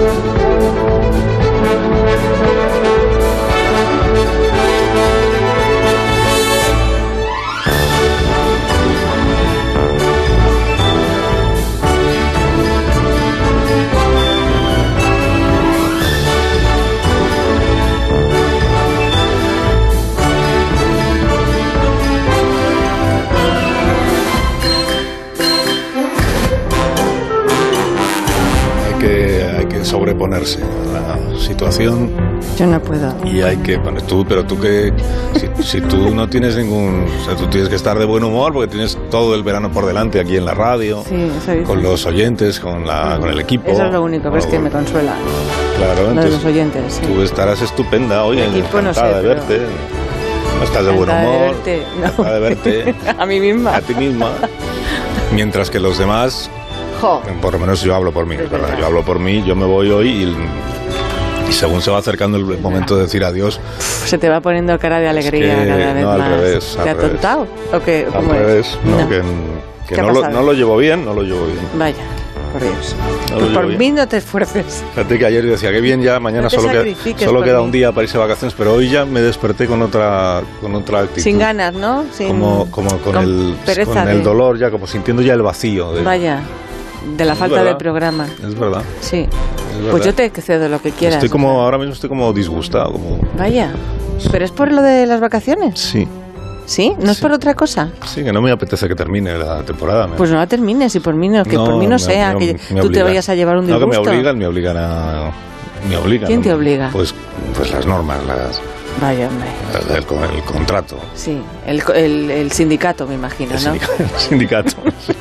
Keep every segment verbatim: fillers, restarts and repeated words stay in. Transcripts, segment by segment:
Sobreponerse a la situación. Yo no puedo. Y hay que poner tú, pero tú que si, si tú no tienes ningún, o sea, tú tienes que estar de buen humor porque tienes todo el verano por delante aquí en la radio, sí, eso con los oyentes, con la, con el equipo. Eso es lo único, bueno, es que me consuela. Claro, entonces los oyentes. Sí. Tú estarás estupenda hoy, encantada no sé, de verte. No estás de buen humor. De verte, no. Encantada de verte. A mí misma. A ti misma. Mientras que los demás. Por lo menos yo hablo por mí, es verdad. Yo hablo por mí, yo me voy hoy y, y según se va acercando el momento de decir adiós... Se te va poniendo cara de alegría es que, cada vez no, al más. Revés, ¿Te ha tontado? ¿O qué? Al revés, no, no, que, que no, lo, no lo llevo bien, no lo llevo bien. Vaya, por Dios. No pues por bien. mí no te esfuerces. Fíjate que ayer decía que bien ya, mañana no solo, queda, solo queda un día para irse de vacaciones, pero hoy ya me desperté con otra con otra actitud. Sin ganas, ¿no? Sin, como como con, con el, con el dolor ya, como sintiendo ya el vacío. De, Vaya. De la falta de programa. Es verdad. Sí. Es verdad. Pues yo te cedo lo que quieras. Estoy como, o sea. ahora mismo estoy como disgustado. Como... Vaya. ¿Pero es por lo de las vacaciones? Sí. ¿Sí? ¿No es sí. por otra cosa? Sí, que no me apetece que termine la temporada. Pues no la termines y por mí no, que no, por mí no me, sea me, que me tú te vayas a llevar un disgusto. No, que me obligan, me obligan a... Me obligan, ¿Quién ¿no? te obliga? Pues, pues las normas, las... Vaya, hombre. El, el, el contrato. Sí, el, el, el sindicato, me imagino, el ¿no? Sindicato, el sindicato.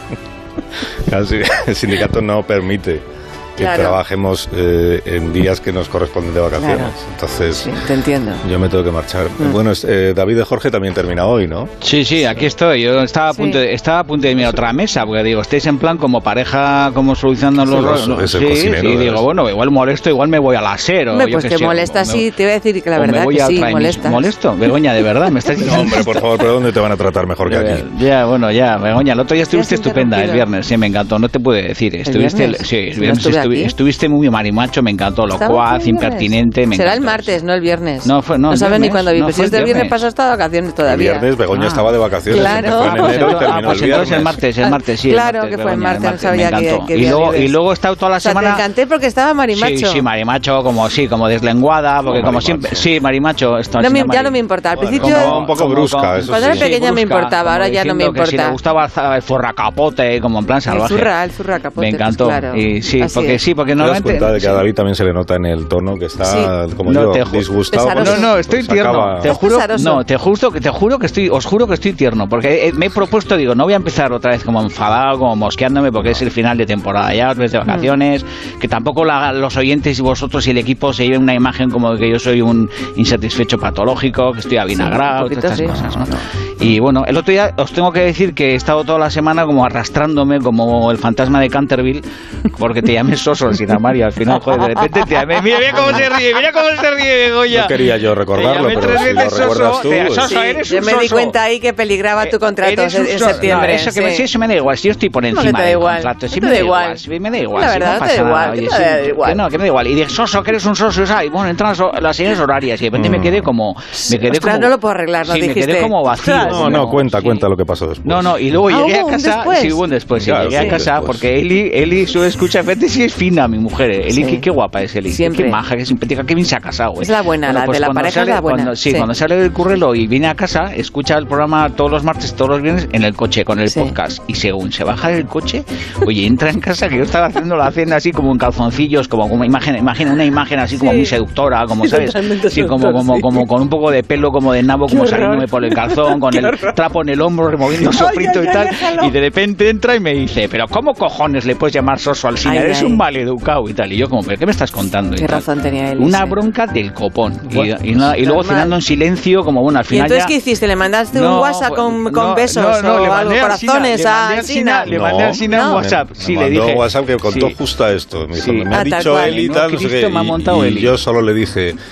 Casi, el sindicato no permite que claro. trabajemos eh, en días que nos corresponden de vacaciones. Claro. Entonces, sí, te entiendo. Yo me tengo que marchar. Mm. Bueno, eh, David de Jorge también termina hoy, ¿no? Sí, sí, aquí estoy. Yo estaba a punto, sí. de, estaba a punto de irme a otra mesa, porque digo, estáis en plan como pareja, como solucionando los roles. No, es el sí, cocinero, sí, digo, bueno, igual molesto, igual me voy al asero. Hombre, pues te sé, molesta, sí, te voy a decir que la verdad que sí, molesta. ¿Molesto? Begoña, de verdad, me estás diciendo. No, hombre, por favor, ¿pero dónde te van a tratar mejor que aquí? Ya, bueno, ya, Begoña, el otro día estuviste estupenda, el viernes, sí, me encantó, no te pude decir. Estuviste, ¿El sí, el viernes estuvi, estuviste muy marimacho, me encantó, locuaz, impertinente, me Será encantó. el martes, no el viernes. No, fue, no, no sabes ni cuándo vi, no, pero si es del viernes pasado está de vacaciones todavía. El viernes Begoña ah. estaba de vacaciones. Claro. En enero y terminó ah, pues el viernes. entonces el martes, el martes, sí. Claro el martes, que fue el Begoña, martes, martes, no sabía me que, que y luego Y luego he estado toda la o sea, semana... te encanté porque estaba marimacho. Sí, sí, marimacho, como sí, como deslenguada, porque como como marimacho. siempre... Sí, marimacho. Esto, no me, ya mari... no me importa, al bueno, principio... Como un poco brusca, eso Cuando sí. era pequeña sí, me brusca, importaba, ahora ya no me importa. Que si le gustaba el forracapote, como en plan salvaje. El zurra, el zurra capote. Me encantó. Pues claro. Y sí, Así porque es. sí, porque ¿Te das normalmente... cuenta de que a David también se le nota en el tono que está, sí. como no, yo, te disgustado? Pesaroso. No, no, estoy pues tierno. acaba... Te juro, Pesaroso. no, te juro que te juro que estoy, os juro que estoy tierno, porque me he propuesto, digo, no voy a empezar otra vez como enfadado, como mosqueándome, porque es el final de temporada ya, de vacaciones, mm. que tampoco la, los oyentes y vosotros y el equipo se lleven una imagen como de que yo soy un insatisfecho patológico, que estoy avinagrado, sí, todas estas sí. cosas, ¿no? No, no. Y bueno, el otro día os tengo que decir que he estado toda la semana como arrastrándome como el fantasma de Canterville, porque te llamé Soso al Sinamar y al final, joder, de repente te llamé, mira, mira cómo se ríe, mira cómo se ríe, Begoña. No quería yo recordarlo, pero si lo recuerdas tú... Te, Soso, sí, eres un yo me soso. di cuenta ahí que peligraba tu contrato en septiembre. No, eso, que sí. me, sí, eso me da igual, si yo estoy por encima no, del igual. contrato, si te me da igual. igual, si me da igual, la si verdad, no te pasa da igual, nada, oye, te sí, da igual. que no, que me da igual. Y de Soso, que eres un Soso, ¿sabes? Bueno, entran las señales horarias y de repente mm. me quedé como... Me quedé Ostras, como, no lo puedo arreglar, ¿no? Sí, dijiste. me quedé como vacío. No, no, cuenta, sí. cuenta lo que pasó después. No, no, y luego ah, llegué a casa... Después? Sí, hubo un después, sí, claro, llegué sí, a casa después. porque Eli, Eli su escucha, fíjate si es fina mi mujer. Eli, sí. qué, qué guapa es Eli. Siempre. Qué maja, qué simpática, qué bien se ha casado. Es la buena, bueno, la pues de la pareja sale, es la buena. Cuando, sí, sí, cuando sale del currelo y viene a casa, escucha el programa todos los martes, todos los viernes en el coche, con el sí. podcast. Y según se baja del coche, oye, entra en casa, que yo estaba haciendo la cena así como en calzoncillos, como como imagen, imagina una imagen así como sí. muy seductora, como, ¿sabes? Sí, como, como, sí. como con un poco de pelo como de nabo, como saliéndome por el calzón, con el trapo en el hombro, removiendo un sofrito ay, ay, y tal. Ay, y de repente entra y me dice, pero ¿cómo cojones le puedes llamar Soso al cine? Eres ay. un maleducado y tal. Y yo como, ¿pero qué me estás contando? Qué razón tenía él. Una bronca del copón. Bueno, y, y, nada, y luego cenando en silencio, como bueno, al final ¿Y entonces ya... qué hiciste? ¿Le mandaste no, un WhatsApp con, no, con besos no, no, o le algo, mandé corazones a Sina? Le mandé al Sina un WhatsApp. Me, sí, me le dije. mandó un WhatsApp que contó sí. justo esto. Me, dijo, sí. me ha ah, dicho él y tal, no sé qué. Me ha montado y, Eli. y yo solo le dije...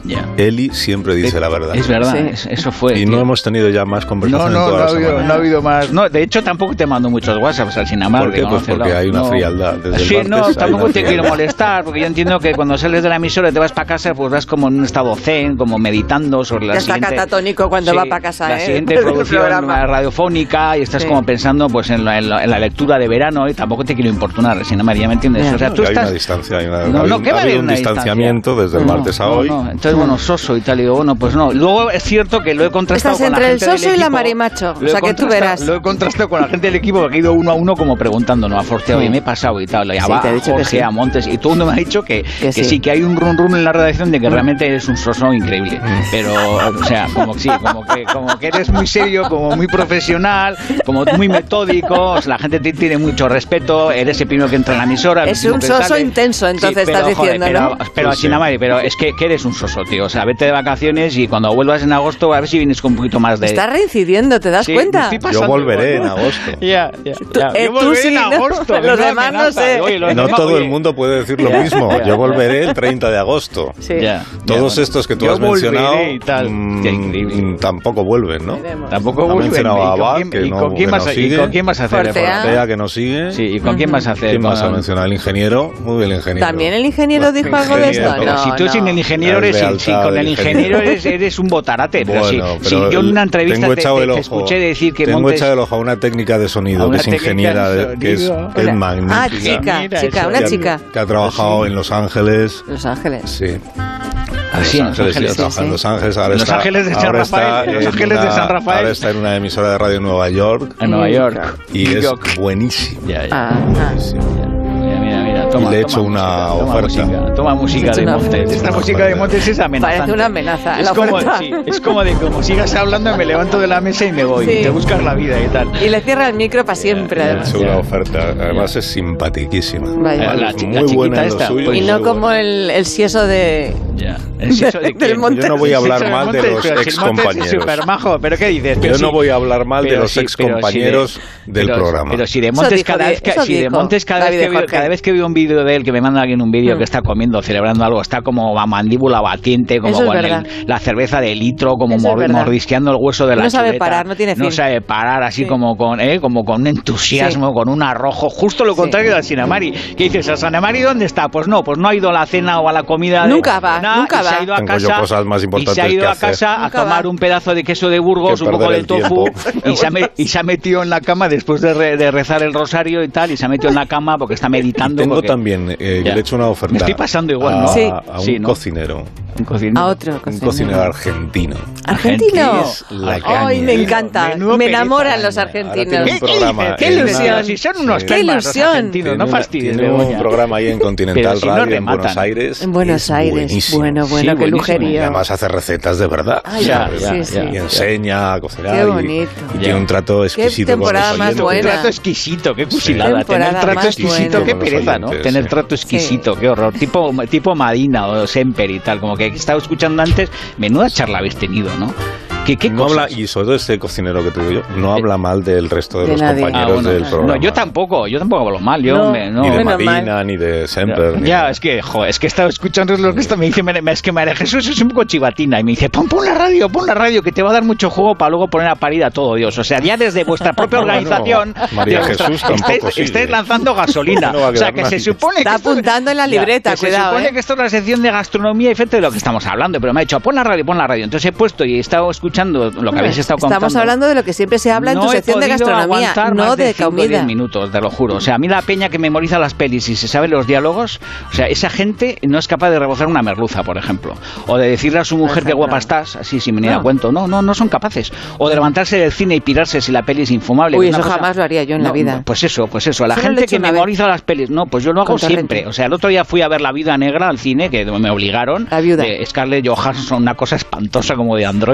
Yeah. Eli siempre dice la verdad. Es verdad, sí. es, eso fue. Y tío. No hemos tenido ya más conversaciones. No, no, toda no, la ha habido, semana. no ha habido más. No, de hecho, tampoco te mando muchos WhatsApps al Sinamar. ¿Por qué? Pues porque hay una no. frialdad. Desde sí, el martes no, tampoco te frialdad. quiero molestar, porque yo entiendo que cuando sales de la emisora y te vas para casa, pues vas como en un estado zen, como meditando sobre la ya siguiente... está catatónico cuando sí, va para casa, la ¿eh? siguiente producción radiofónica y estás sí. como pensando pues en la, en, la, en la lectura de verano y tampoco te quiero importunar, Sinamar, ¿ya me entiendes? Yeah. O sea, tú hay estás... una distancia, hay una, no, hay no, un, ¿qué va a haber un una distanciamiento distancia? desde el no, martes a no, hoy. No. Entonces, bueno, soso y tal, y digo, bueno, pues no. Luego es cierto que lo he contrastado Estás con entre la el gente soso del y la equipo, marimacho, o sea que tú verás. Lo he contrastado con la gente del equipo que ha ido uno a uno como preguntando, ¿no? A Forteo, y me he pasado y tal, y a, sí, va, te he dicho Jorge, que sí. a Montes, y todo el mundo me ha dicho que, que, que sí. sí, que hay un run run en la redacción de que realmente eres un soso increíble. Pero, o sea, como sí, como que, como que eres muy serio, como muy profesional, como muy metódico, o sea, la gente te tiene mucho respeto, eres el primero que entra en la emisora. Es un soso sale. intenso, entonces sí, pero, estás diciendo, joder, ¿no? Pero, pero sí, Sinamari, pero es que, que eres un soso, tío. O sea, vete de vacaciones y cuando vuelvas en agosto, a ver si vienes con un poquito más de... Estás reincidiendo, ¿te das sí, cuenta? Yo volveré en agosto. Ya, ya. Eh, Yo volveré sí, en agosto. ¿no? Los demás no sé. Oye, no demás, todo oye. el mundo puede decir lo mismo. Yo volveré el treinta de agosto. Sí. Ya, Todos ya, estos que tú yo has mencionado y tal. Mmm, tampoco vuelven, ¿no? Veremos. Tampoco ha vuelven. mencionado a Abad, ¿Y, que y, no, con quién que vas, no ¿Y sigue. con quién vas a hacer? Fortea. Fortea, que no sigue. Sí, ¿y con uh-huh. quién vas a hacer? ¿Quién con... más ha mencionado? El ingeniero. Muy bien, el ingeniero. ¿También el ingeniero dijo el algo de ingeniero, esto? Pero No, si tú no. sin el ingeniero eres... Sí, sí, con el ingeniero eres, eres un botarate. Pero bueno, si, pero si yo en una entrevista tengo te, echado te, el ojo, te escuché decir que tengo Montes... echado el ojo a una técnica de sonido, que es ingeniera, de, de que es, que es magnífica. Ah, chica, Mira, chica, una que chica. Ha, que ha trabajado sí. en Los Ángeles. Los Ángeles. Sí. Ah, sí, en Los Ángeles, Ángeles, sí, sí, sí. en Los Ángeles, ahora Los está, Ángeles de San ahora Rafael, está Los Ángeles una, de San Rafael. Ahora está en una emisora de radio en Nueva York. En Nueva York. Y New es York. buenísimo. Ya, ya. Ah, ah. Sí. Mira, mira, mira. Toma, y le he toma hecho una música, oferta. Toma música, toma música de Montes. Esta una música oferta. de Montes es amenazante. Parece una amenaza. Es la como, oferta. sí, es como de como sigas hablando, me levanto de la mesa y me voy. Sí. Y te buscas la vida y tal. Y le cierra el micro para siempre, Le he además. hecho una oferta. Además es simpaticísima. Vaya. La, Es chi- muy la chiquita buena en lo esta, suyo. pues. Y muy no como buena. el, el sieso de... Ya. ¿Es eso de Del quién? Montes. Yo no voy a hablar Eso mal de Montes, los pero si ex el Montes es compañeros. súper majo, pero ¿qué dices? Pero Yo si- no voy a hablar mal de pero los si- ex pero si de- compañeros del pero- programa. Pero si de Eso Montes dijo cada de- vez que eso si de dijo Montes cada vez David que veo, Jorge. cada vez que veo un vídeo de él que me manda alguien un vídeo Mm. que está comiendo, celebrando algo, está como a mandíbula batiente, como Eso es con verdad. el- la cerveza de litro, como Eso es mor- verdad. mordisqueando el hueso de la No sabe chuleta. parar, no tiene fin. No sabe parar, así Sí. como con eh, como con un entusiasmo, Sí. con un arrojo, justo lo Sí. contrario de Sinamari. ¿Qué dices? ¿A Sinamari dónde está? Pues no, pues no ha ido a la cena o a la comida. de- Nunca va, nada, nunca y se va. ha ido a Tengo casa yo cosas más y importantes se ha ido que a hacer. casa a Nunca tomar va. un pedazo de queso de Burgos, Que un poco perder de el tofu tiempo. y se, ha me- y se ha metido en la cama después de, re- de rezar el rosario y tal, y se ha metido en la cama porque está meditando. Tengo porque- también, eh, Ya. le he hecho una oferta. Me estoy pasando igual, a, ¿no? Sí. a un Sí, ¿no? cocinero. Un cocinero. A otro Un cocinero. cocinero argentino. ¿Argentino? Es la Ay, caña. me encanta. Menudo Me pereza, enamoran los Ahora tiene argentinos. un programa ¿Qué en ilusión? una- Si son unos Sí. ¡Qué calmas los ilusión! argentinos, Tiene, no una- fastidies, tiene un Begoña. programa ahí en Continental Pero si no Radio en rematan. Buenos Aires. En Buenos Es Aires. buenísimo. Bueno, bueno, Sí, qué buenísimo. Y lujerío. además hace recetas de verdad. Ay, Ya, sí, ya, sí, ya. sí. Y enseña a cocinar. Qué y- bonito. Y, Ya. tiene un trato exquisito con los temporada más oyentes. buena. Un trato exquisito, qué cusilada. Tener Temporada trato más exquisito, buena. qué Con los pereza, ¿no? oyentes, Tener sí. trato exquisito, qué horror. Tipo, tipo Madina o Semper y tal, como que he estado escuchando antes, menuda charla habéis tenido, ¿no? ¿Qué, qué No cosas? habla, y sobre todo este cocinero que te digo yo, no habla mal del resto de, De los nadie. compañeros Ah, bueno. del programa. No, yo tampoco, yo tampoco hablo mal, yo No. me, no. Ni de Menos Marina, mal. ni de Semper. ni Ya, de- es que, joder, es que he estado escuchando lo que esto me dice, María- es que María Jesús es un poco chivatina y me dice, pon, pon la radio, pon la radio, que te va a dar mucho juego para luego poner a parir a todo Dios. O sea, ya desde vuestra propia Bueno, organización, María de vuestra- Jesús tampoco estáis, sigue. estáis lanzando gasolina. No va a O sea, quedar que se nadie. supone Está que esto- apuntando en la Ya, libreta, que cuidado, Se supone ¿eh? que esto es la sección de gastronomía y fete de lo que estamos hablando, pero me ha dicho, pon la radio, pon la radio. Entonces he puesto y he estado escuchando lo que habéis estado contando. Estamos hablando de lo que siempre se habla en tu No he sección de podido gastronomía, aguantar no más de cinco o comida. diez minutos, te lo juro. O sea, a mí la peña que memoriza las pelis y se sabe los diálogos, o sea, esa gente no es capaz de rebozar una merluza, por ejemplo. O de decirle a su mujer qué ejemplo. guapa estás, así sin venir a No. cuento. No, no, no son capaces. O de levantarse del cine y pirarse si la peli es infumable. Uy, Una eso cosa- jamás lo haría yo en la No, vida. Pues eso, pues eso. La Solo lo he gente hecho que una vez. memoriza las pelis, no, pues yo lo hago Con Torrente. siempre. O sea, el otro día fui a ver La Viuda Negra al cine, que me obligaron. La Viuda. De Scarlett Johansson, una cosa espantosa como de androides, como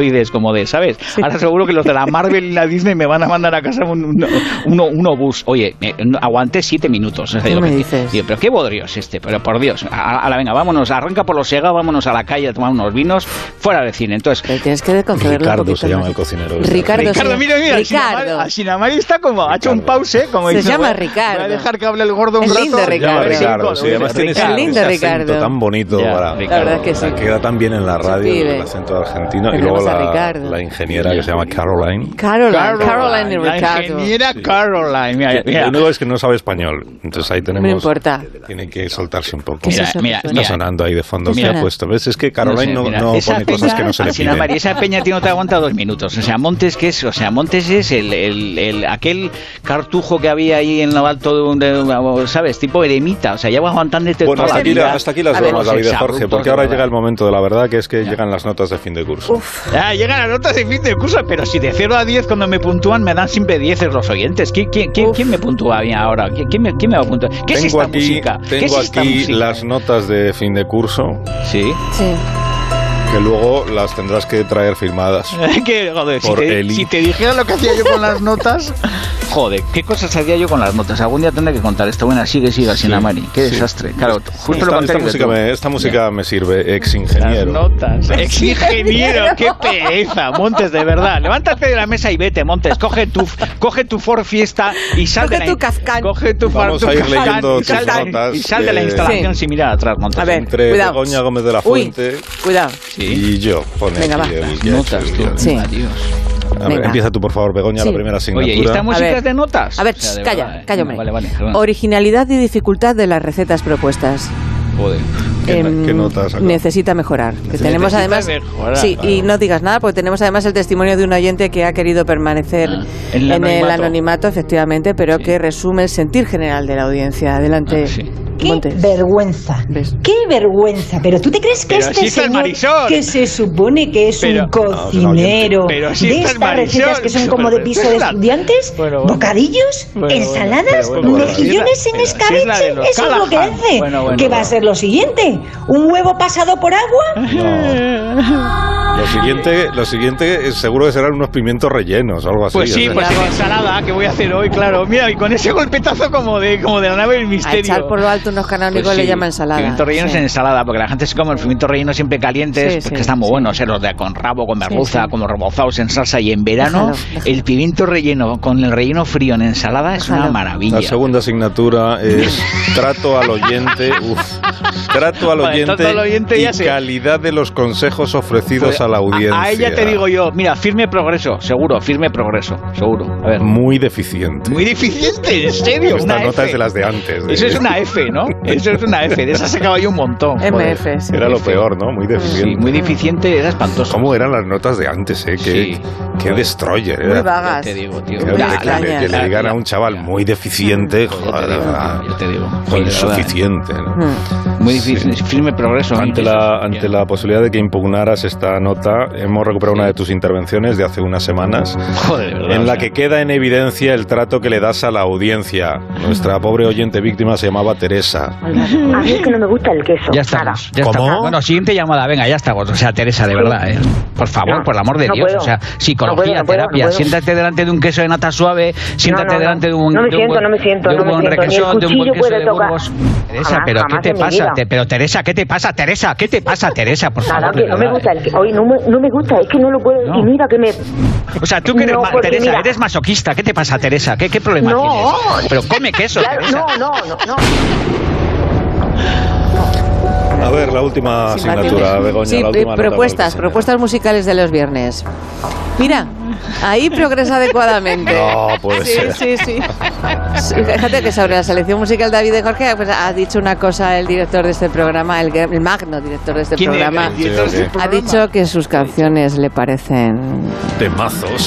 como de, ¿sabes? Ahora seguro que los de la Marvel y la Disney me van a mandar a casa un, un, uno, un obús. Oye, me, aguanté siete minutos. ¿Qué me dices? Digo, pero qué bodrio es este, pero por Dios. A, a la venga, vámonos, arranca por los Sega, vámonos a la calle a tomar unos vinos, fuera del cine. Entonces, pero tienes que concederlo Ricardo un poquito se llama más. el cocinero. Ricardo, Ricardo, mira, mira, Ricardo. Al Sinamari está como, ha hecho un pause, como se dice, llama bueno, Ricardo. voy a dejar que hable el gordo un es rato. Lindo, Ricardo. Ricardo, sí, además tiene ese, lindo, ese Ricardo. acento tan bonito. Ya, para, Ricardo. La verdad es que sí. Queda tan bien en la radio, Pibe. el acento argentino. Tenemos y luego a la, Ricardo. la ingeniera que se llama Caroline. Caroline, Caroline, Caroline y la Ricardo. ingeniera Sí. Caroline. Mira, Lo mira. único es que no sabe español. Entonces ahí tenemos... No importa. Tiene que soltarse un poco. ¿Qué es Mira, eso que mira, suena? Está sonando ahí de fondo. ¿Qué ¿Qué ha suena? puesto? ¿Ves? Es que Caroline no, No sé, mira, no esa pone peña, cosas que no se le Alsina Mari, piden. esa peña tío, no te aguanta dos minutos. O sea, Montes, ¿qué es? O sea, Montes es el, el, el aquel cartujo que había ahí en lo alto de un, de, ¿sabes? Tipo eremita. O sea, ya va aguantando Bueno, toda hasta la aquí, vida. la- hasta aquí las A ver, bromas, los David de Jorge, exabruptos porque de ahora verdad. llega el momento de la verdad, que es que llegan las notas de fin de curso. Uf. Ah, llegan las notas de fin de curso, pero si de cero a diez cuando me puntúan me dan siempre dieces los oyentes. ¿Quién, quién, quién, quién me puntúa a mí ahora? ¿Quién, quién me, quién me va a puntuar? ¿Qué es Tengo esta aquí, música? ¿Qué tengo es esta aquí música? las notas de fin de curso, Sí. Sí. que luego las tendrás que traer firmadas. que, joder, si Por te, Eli. si te dijera lo que hacía yo con las notas... Joder, ¿qué cosas hacía yo con las notas? Algún día tendré que contar esto. Buena, sigue, sigue, Sí, Sinamari. Qué sí. desastre. Claro, justo Esta, lo esta contrario. música, de tú. me, esta música me sirve, ex Las ingeniero. notas. Ex ingeniero, qué pereza, Montes, de verdad. Levántate de la mesa y vete, Montes. Coge tu, coge tu Ford Fiesta y sal Coge de la tu Kafkan. Coge tu Ford Vamos a ir Kafkan leyendo y sal, tus de, notas, y sal de la eh, instalación Sí. sin mirar atrás, Montes. A ver, Entre cuidado. Begoña Gómez de la Uy, Fuente cuidado. Sí. y yo. Pone Venga, aquí va. el Las que ha hecho notas, el tú. guión. Sí. Adiós. A ver, Venga. empieza tú, por favor, Begoña, Sí. la primera asignatura. Oye, ¿y esta música ver. es de notas? A ver, O sea, de calla, verdad, eh. calla, hombre. Vale, vale. perdón. Originalidad y dificultad de las recetas propuestas. Joder. ¿Qué, Em, qué notas acá? necesita mejorar. Que tenemos Necesita además, mejorar, sí, claro. y no digas nada porque tenemos además el testimonio de un oyente que ha querido permanecer Ah, en en el el anonimato. anonimato, efectivamente, pero Sí. que resume el sentir general de la audiencia. Adelante. Ah, sí. ¡Qué Montes. vergüenza! ¿Ves? ¡Qué vergüenza! ¿Pero tú te crees que Pero este si estás señor, Marisol. que se supone que es Pero- un cocinero, Pero si de estás estas Marisol. recetas que son como de piso de Pero- estudiantes, Bueno, bueno. bocadillos, Bueno, bueno, ensaladas, pero bueno, mejillones bueno, en pero si es la de escabeche? los Eso es lo que Callahan. hace. Bueno, bueno, ¿Qué va bueno. a ser lo siguiente? ¿Un huevo pasado por agua? No. Lo siguiente, lo siguiente es- seguro que serán unos pimientos rellenos o algo así. Pues sí, o sea. pues en ensalada que voy a hacer hoy, claro. Mira, y con ese golpetazo como de, como de la nave del A misterio. echar por lo alto unos canónicos Pues sí, le llama ensalada. Pimientos rellenos Sí. en ensalada, porque la gente se come el pimiento relleno siempre calientes, Sí, pues sí, que están muy sí. buenos, ¿eh? Los de con rabo, con merluza, sí. como rebozados en salsa. Y en verano, Déjalo, déjalo. el pimiento relleno con el relleno frío en ensalada es Déjalo. una maravilla. La segunda asignatura es trato al oyente, uf, trato al Vale, oyente, trato al oyente y ya sé. calidad de los consejos ofrecidos Pues, a la audiencia. A, a ella te digo yo, mira, firme progreso, seguro, firme progreso, seguro. A ver. Muy deficiente. Muy deficiente, en serio. Esta una nota F. es de las de antes. de- Eso es una F, ¿no? Eso es una F, de esa sacaba yo un montón. joder. M F, sí. Era lo peor, ¿no? Muy Sí, deficiente. muy deficiente, era espantoso. ¿Cómo eran las notas de antes, eh? Qué, Sí. qué destroyer. Muy Era. vagas. Ya te digo, tío. Que, Muy que- extrañas. que- que le Ya, digan ya, a un chaval ya. muy deficiente, Yo te joder, digo, ah, yo te digo. Joder, insuficiente, ¿no? Mm. Muy difícil, firme progreso. Ante la, ante la posibilidad de que impugnaras esta nota, hemos recuperado una de tus intervenciones de hace unas semanas, Joder, de verdad, en o la sea. que queda en evidencia el trato que le das a la audiencia. Nuestra pobre oyente víctima se llamaba Teresa. A mí es que no me gusta el queso. Ya nada. estamos. Ya ¿Cómo? estamos. Bueno, siguiente llamada, venga, ya estamos. O sea, Teresa, de verdad, ¿eh? Por favor, No, por el amor de no Dios. puedo. O sea, psicología, No puedo, no puedo, terapia. no puedo. Siéntate delante de un queso de nata suave, siéntate No, no, no. delante de un. No me de un siento, buen- no me siento, de un no me buen siento. Ni el requesón, de un buen cuchillo queso puede de tocar. Burgos. Teresa, Jamás, pero ¿qué jamás te en mi pasa? vida. Te- pero Teresa, ¿qué te pasa? Teresa, ¿qué te pasa, Teresa? Por Nada, favor. que de no me verdad, gusta ¿eh? el queso. Hoy no me, no me gusta, es que no lo puedo. No. Y mira que me. O sea, tú que eres No, ma- porque Teresa, mira- eres masoquista. ¿Qué te pasa, Teresa? ¿Qué, qué problema No. tienes? Pero come queso, Claro, Teresa. no, no, no, no. A ver, la última asignatura, Begoña. Sí, la última nota propuestas, para el propuestas musicales de los viernes. Mira, ahí progresa adecuadamente. No, puede sí, ser. Sí, sí, sí. Fíjate que sobre la selección musical David de Jorge pues, ha dicho una cosa el director de este programa, el, el magno director de este ¿Quién programa. es el director de este Sí, ok. Ha programa? dicho que sus canciones le parecen temazos.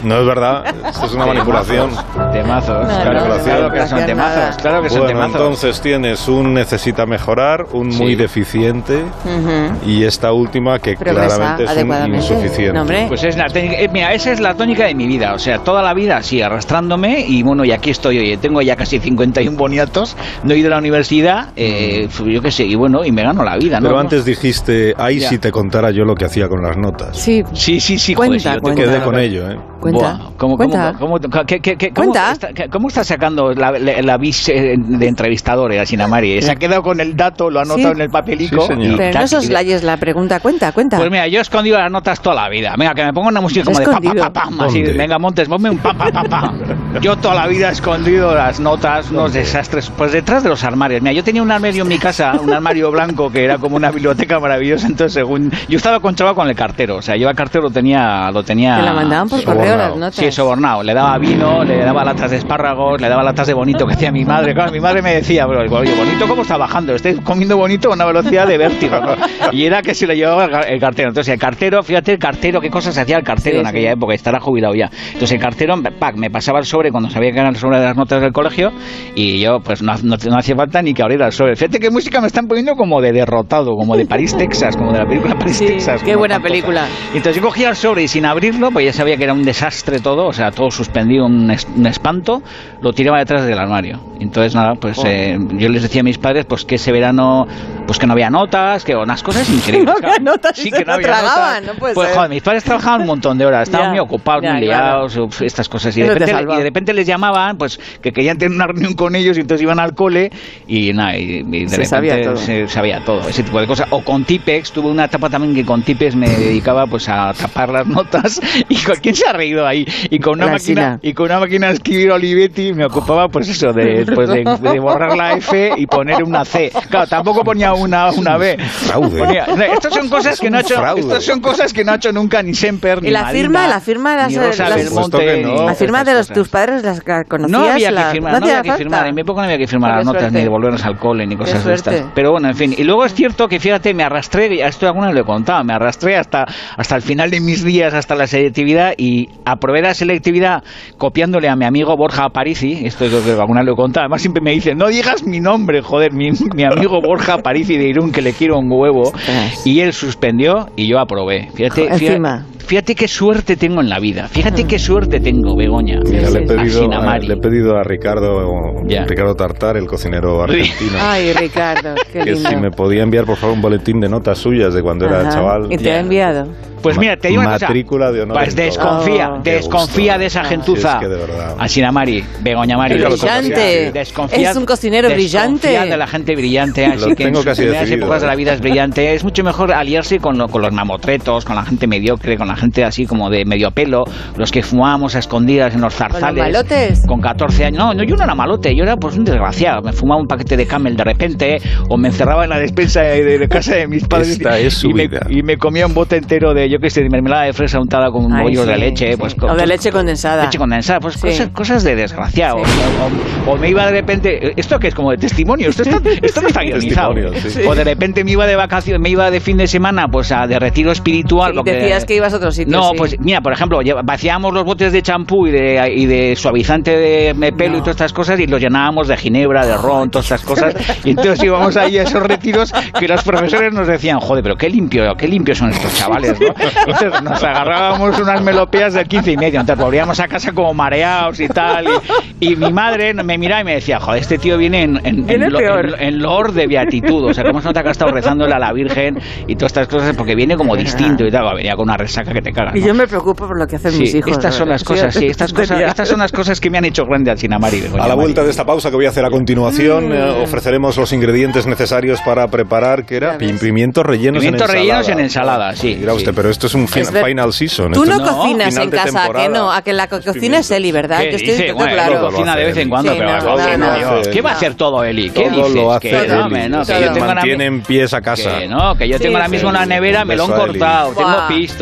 No es verdad, esto es una manipulación. Temazos, No, claro, no, claro que son no, temazos, nada. claro que son Bueno, temazos. entonces tienes un necesita mejorar, un muy Sí. deficiente Ujú. y esta última que Progresa claramente es un adecuadamente. insuficiente. No, hombre. Pues es la técnica, eh, mira, esa es la tónica de mi vida, o sea, toda la vida así, arrastrándome y bueno, y aquí estoy hoy, tengo ya casi cincuenta y uno boniatos, no he ido a la universidad, eh, yo qué sé, y bueno, y me gano la vida, ¿no? Pero antes dijiste, ay, Ya. si te contara yo lo que hacía con las notas. Sí. Sí, sí, sí, Cuenta, joder, si yo te cuenta. Quedé contara- con ello, ¿eh? Cuenta. Buah, ¿cómo, Cuenta. cómo, cómo, qué- qué- qué- cómo Cuenta. está, ¿Cómo está sacando la, la, la bis eh, de entrevistador, eh, Sinamari? Se ha quedado con el dato, lo ha anotado Sí. en el papelico. Sí, señor. y Pero tac, no y de- soslayes la pregunta. Cuenta, cuenta. Pues mira, yo he escondido las notas toda la vida. Venga, que me ponga una música como de pa, pa, Escondido. pa, pam, así, ¿Dónde? venga, Montes, ponme un pa, pa, pa, pa. Yo toda la vida he escondido las notas, unos desastres, pues detrás de los armarios. Mira, yo tenía un armario en mi casa, un armario blanco que era como una biblioteca maravillosa, entonces según... Yo estaba controlado con el cartero, o sea, yo al cartero lo tenía... Lo tenía Te la mandaban por sobornado. correo las notas. Sí, sobornado. Le daba vino, le daba latas de espárragos, le daba latas de bonito que hacía mi madre. Claro, mi madre me decía, pero oye, bonito, ¿cómo está bajando? Estáis comiendo bonito a una velocidad de vértigo, ¿no? Y era que se lo llevaba el gar- el cartero. Entonces el cartero, fíjate el cartero, qué cosas hacía el cartero Sí, en aquella sí. época, estará jubilado ya. Entonces el cartero, pac, me pasaba el sobre cuando sabía que era el sobre de las notas del colegio y yo pues no, no, no hacía falta ni que abriera el sobre. Fíjate qué música me están poniendo como de Derrotado, como de París, Texas, como de la película París, Sí, Texas. qué como buena espantosa. película. Y entonces yo cogía el sobre y sin abrirlo, pues ya sabía que era un desastre todo, o sea, todo suspendido, un, es- un espanto, lo tiraba detrás del armario. Entonces nada, pues Oh. eh, yo les decía a mis padres pues que ese verano pues que no había notas, que unas cosas increíbles. No había claro. notas y Sí, se que no lo había tragaban, notas. no puede Pues ser. joder, mis padres trabajaban un montón de horas, estaban Ya, muy ocupados, ya, muy claro. liados, uf, estas cosas. Y de, Eso te repente, salva. y de repente les llamaban, pues que querían tener una reunión con ellos y entonces iban al cole y nada, y, y de Se repente sabía todo. se sabía todo, ese tipo de cosas. O con Tipex, tuve una etapa también que con Tipex me dedicaba pues a tapar las notas y con quién se ha reído ahí y con una La máquina Alsina. y con una máquina de escribir Olivetti me ocupaba pues eso de, pues de, de borrar la F y poner una C. Claro, tampoco ponía una, una B. Fraude. Ponía- no, estas son cosas que no ha hecho, fraude. estas son cosas que no ha hecho nunca ni Semper ni ¿Y la Marina, firma? ¿La firma las- ni Rosa las- Belmonte, Por supuesto que no. ni La firma de los, estas cosas. tus padres las conocías. No había la- que firmar, no no había hacía que firmar. falta. En mi época no había que firmar Qué las notas suerte. ni devolvernos al cole ni cosas Qué de estas. suerte. Pero bueno, en fin. Y luego es cierto que fíjate, me arrastré, y esto alguna vez lo he contado, me arrastré hasta, hasta el final de mis días, hasta la selectividad y aprobé la selectividad copiándole a mi amigo Borja Aparici. Esto es lo que alguna vez lo he contado. Además siempre me dicen, no digas mi nombre, joder, mi, mi amigo Borja Aparici de Irún, que le quiero un huevo. Ostras. Y él suspendió y yo aprobé. Fíjate, Encima. fíjate, fíjate qué suerte tengo en la vida. Fíjate qué suerte tengo, Begoña. Mira, Sí, le, he sí. pedido, A Sinamari. le he pedido a Ricardo, Ya. Ricardo Tartar, el cocinero argentino, Ay, Ricardo, qué que lindo. si me podía enviar por favor un boletín de notas suyas de cuando era Ajá. chaval. ¿Y te Ya. ha enviado? Pues mira, te digo una cosa. Matrícula de honor. Pues en todo. desconfía, Oh. Qué desconfía gusto. de esa Ah. gentuza. Sí, es que de verdad. A Sinamari, Begoña Mari. Lo Brillante. Desconfía- Es un cocinero brillante. Desconfía de la gente brillante. Así Lo que en tengo sus casi primeras decidido, épocas de ¿eh? la vida es brillante. Es mucho mejor aliarse con, lo- con los mamotretos, con la gente mediocre, con la gente así como de medio pelo, los que fumábamos a escondidas en los zarzales. malotes? Con catorce años. No, no, yo no era malote, yo era pues un desgraciado. Me fumaba un paquete de Camel de repente, o me encerraba en la despensa de, de- de casa de mis padres Esta es su y, me, vida. y me comía un bote entero de, yo qué sé, de mermelada de fresa untada con Ay, bollos de sí, leche. sí. Pues, O de con- leche condensada. Leche condensada, pues Sí. cosas, cosas de desgraciado. Sí. O, o me iba de repente, esto que es como de testimonio, esto, está, esto no está guionizado. Testimonio, sí. O de repente me iba de vacaciones, me iba de fin de semana, pues a de retiro espiritual. Y lo que- decías que ibas a otro sitio. no, sí. pues mira, por ejemplo, lleva- vaciábamos los botes de champú y de, y de suavizante de me- pelo No. y todas estas cosas y los llenábamos de ginebra, de ron, todas estas cosas. Y entonces íbamos ahí a esos retiros que los profesores nos decían, joder, pero qué limpio, qué limpios son estos chavales, ¿no? Entonces nos agarrábamos unas melopeas del quince y medio, entonces volvíamos a casa como mareados y tal. Y, y mi madre me miraba y me decía, joder, este tío viene en, en, Viene en, lo- peor. en- en loor de beatitud, o sea, cómo se nota que ha estado rezándole a la Virgen y todas estas cosas, porque viene como distinto y tal, venía con una resaca que te cagas. Y ¿no? yo me preocupo por lo que hacen Sí, mis hijos. estas de son verdad. las cosas, sí, estas cosas, tontería. estas son las cosas que me han hecho grande al Sinamari. Begoña A la Mari. vuelta de esta pausa que voy a hacer a continuación, eh, ofreceremos los ingredientes necesarios para preparar, ¿qué era? Ya ves. Pim- Pimientos rellenos Pimientos en rellenos ensalada. en ensalada, sí, Dirá sí. usted, pero esto es un fin- Es ver- final season. Tú esto no es cocinas final en de casa, ¿a que temporada. no? A que la co- cocina es Eli, ¿verdad? ¿Qué Yo estoy dice? diciendo Bueno, claro. todo lo cocina de hace vez en Eli. cuando, Sí, pero no, vamos, no, ¿qué no. dices? ¿Qué va a hacer todo Eli? ¿Qué Todo dices? lo hace Que no, Eli. hombre, no, que Todo. yo tengo una- Mantiene en pie esa casa. Que no, que yo Sí, tengo ahora sí. mismo una nevera, Un melón beso a Eli. cortado, tengo Buah, pisto, ya ves tengo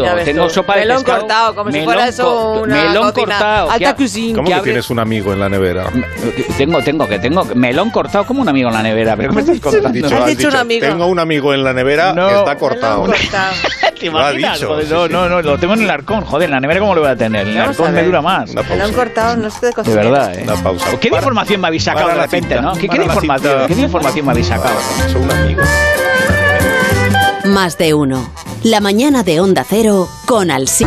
tengo sopa de melón pescado. cortado, como si melón fuera eso una melón cocina cortado. alta cuisine. ¿Cómo que, que tienes un amigo en la nevera? Tengo, tengo, que tengo. Melón cortado como un amigo en la nevera. ¿Pero qué me estás contando? Has dicho, has has dicho dicho un amigo. Tengo un amigo en la nevera No, que está cortado. Melón cortado. ¿Te imaginas? Dicho, Joder, sí, no, sí. no, no, lo tengo en el arcón. Joder, en la nevera ¿cómo lo voy a tener? El Vamos a arcón me ver. dura más. Una pausa. Melón cortado no sé de De cocina. verdad, ¿eh? Una pausa. ¿Qué Para- información me habéis sacado para de la repente, cinta, no? ¿Qué, para qué la información, cinta. ¿Qué información me habéis sacado? Soy un amigo. Más de uno. La mañana de Onda Cero con Alsina.